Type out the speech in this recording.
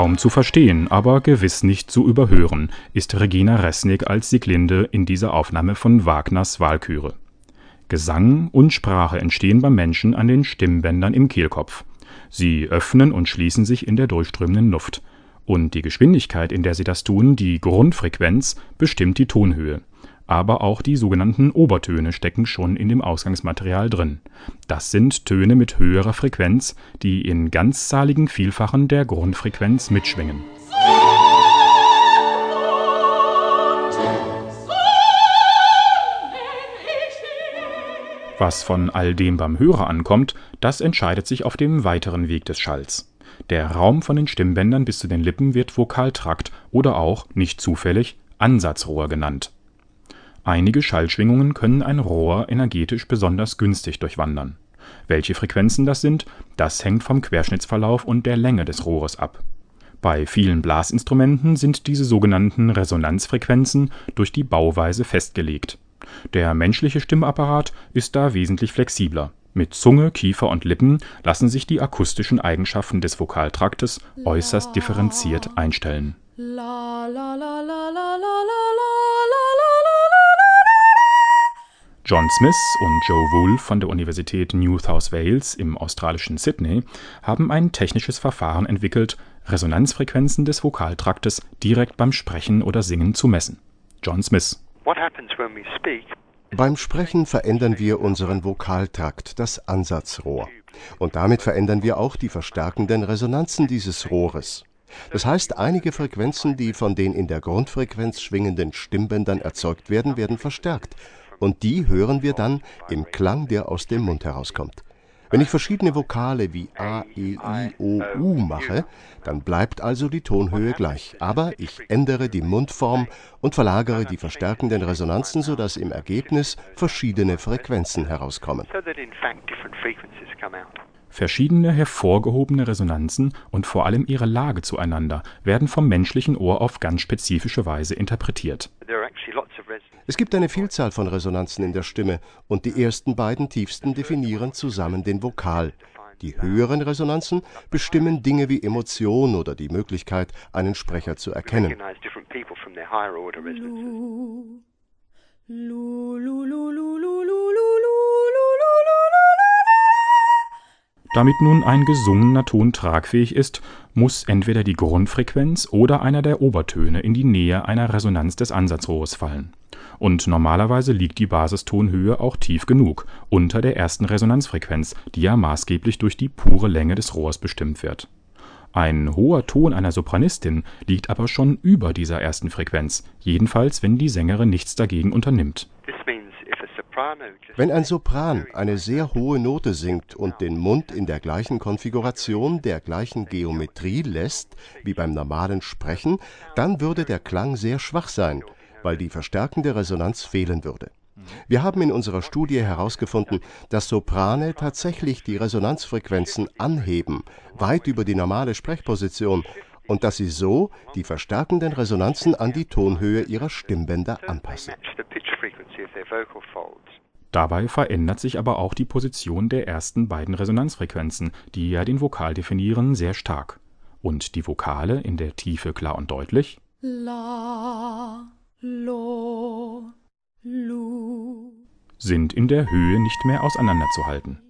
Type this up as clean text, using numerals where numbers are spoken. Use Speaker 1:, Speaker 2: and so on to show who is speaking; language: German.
Speaker 1: Kaum zu verstehen, aber gewiss nicht zu überhören, ist Regina Resnick als Sieglinde in dieser Aufnahme von Wagners Walküre. Gesang und Sprache entstehen beim Menschen an den Stimmbändern im Kehlkopf. Sie öffnen und schließen sich in der durchströmenden Luft. Und die Geschwindigkeit, in der sie das tun, die Grundfrequenz, bestimmt die Tonhöhe. Aber auch die sogenannten Obertöne stecken schon in dem Ausgangsmaterial drin. Das sind Töne mit höherer Frequenz, die in ganzzahligen Vielfachen der Grundfrequenz mitschwingen. Was von all dem beim Hörer ankommt, das entscheidet sich auf dem weiteren Weg des Schalls. Der Raum von den Stimmbändern bis zu den Lippen wird Vokaltrakt oder auch, nicht zufällig, Ansatzrohr genannt. Einige Schallschwingungen können ein Rohr energetisch besonders günstig durchwandern. Welche Frequenzen das sind, das hängt vom Querschnittsverlauf und der Länge des Rohres ab. Bei vielen Blasinstrumenten sind diese sogenannten Resonanzfrequenzen durch die Bauweise festgelegt. Der menschliche Stimmapparat ist da wesentlich flexibler. Mit Zunge, Kiefer und Lippen lassen sich die akustischen Eigenschaften des Vokaltraktes äußerst differenziert einstellen. John Smith und Joe Wolfe von der Universität New South Wales im australischen Sydney haben ein technisches Verfahren entwickelt, Resonanzfrequenzen des Vokaltraktes direkt beim Sprechen oder Singen zu messen. John Smith:
Speaker 2: Beim Sprechen verändern wir unseren Vokaltrakt, das Ansatzrohr. Und damit verändern wir auch die verstärkenden Resonanzen dieses Rohres. Das heißt, einige Frequenzen, die von den in der Grundfrequenz schwingenden Stimmbändern erzeugt werden, werden verstärkt. Und die hören wir dann im Klang, der aus dem Mund herauskommt. Wenn ich verschiedene Vokale wie A, E, I, O, U mache, dann bleibt also die Tonhöhe gleich. Aber ich ändere die Mundform und verlagere die verstärkenden Resonanzen, sodass im Ergebnis verschiedene Frequenzen herauskommen.
Speaker 1: Verschiedene hervorgehobene Resonanzen und vor allem ihre Lage zueinander werden vom menschlichen Ohr auf ganz spezifische Weise interpretiert.
Speaker 2: Es gibt eine Vielzahl von Resonanzen in der Stimme und die ersten beiden tiefsten definieren zusammen den Vokal. Die höheren Resonanzen bestimmen Dinge wie Emotion oder die Möglichkeit, einen Sprecher zu erkennen.
Speaker 1: Damit nun ein gesungener Ton tragfähig ist, muss entweder die Grundfrequenz oder einer der Obertöne in die Nähe einer Resonanz des Ansatzrohres fallen. Und normalerweise liegt die Basistonhöhe auch tief genug, unter der ersten Resonanzfrequenz, die ja maßgeblich durch die pure Länge des Rohrs bestimmt wird. Ein hoher Ton einer Sopranistin liegt aber schon über dieser ersten Frequenz, jedenfalls wenn die Sängerin nichts dagegen unternimmt.
Speaker 2: Wenn ein Sopran eine sehr hohe Note singt und den Mund in der gleichen Konfiguration, der gleichen Geometrie lässt wie beim normalen Sprechen, dann würde der Klang sehr schwach sein, weil die verstärkende Resonanz fehlen würde. Wir haben in unserer Studie herausgefunden, dass Soprane tatsächlich die Resonanzfrequenzen anheben, weit über die normale Sprechposition, und dass sie so die verstärkenden Resonanzen an die Tonhöhe ihrer Stimmbänder anpassen.
Speaker 1: Dabei verändert sich aber auch die Position der ersten beiden Resonanzfrequenzen, die ja den Vokal definieren, sehr stark. Und die Vokale in der Tiefe klar und deutlich La, Lo, Lu sind in der Höhe nicht mehr auseinanderzuhalten.